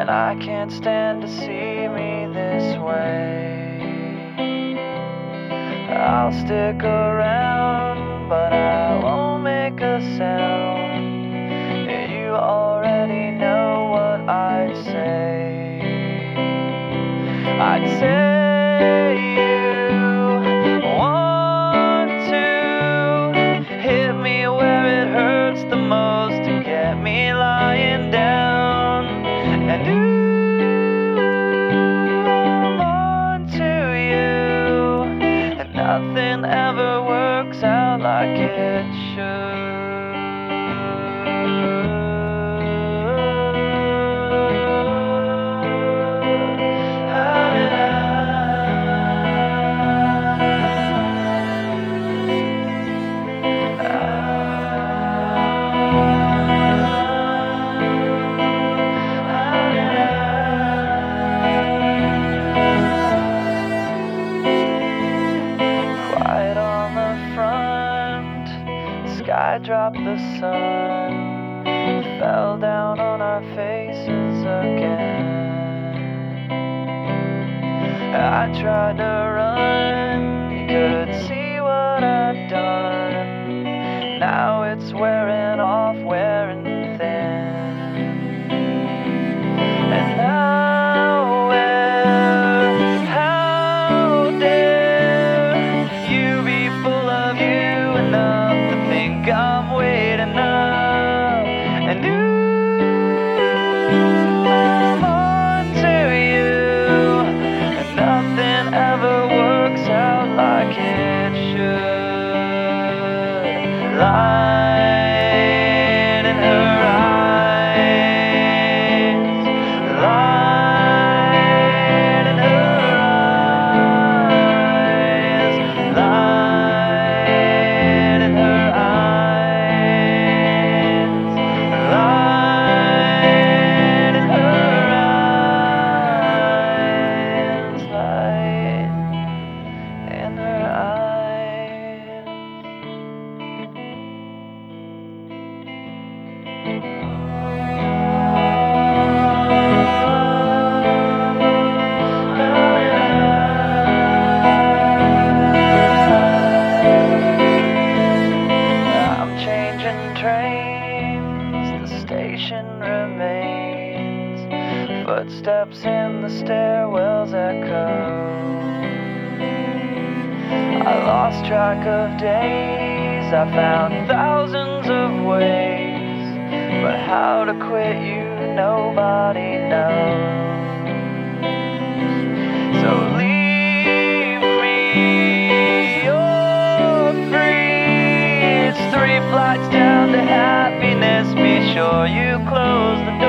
and I can't stand to see me this way. I'll stick around, but I won't make a sound. You already know what I'd say. I'd say you want to hit me where it hurts the most and get me lying down. And ooh, I'm on to you, and nothing ever works out like it should. Quiet on the front, sky dropped the sun, fell down on our faces again. I tried to run, you could see what I'd done. Now it's wearing off, wearing thin. And now how dare you be full of you enough to think I'm waiting up. And ooh, I'm on to you, and nothing ever works out like it should. Light in her eyes, light in her eyes, light in her eyes, light in her eyes, light in her eyes. I'm changing trains, the station remains, footsteps in the stairwells echo. I lost track of days, I found thousands of ways, but how to quit you nobody knows. So leave me, you're free. It's 3 flights down to happiness, be sure you close the door.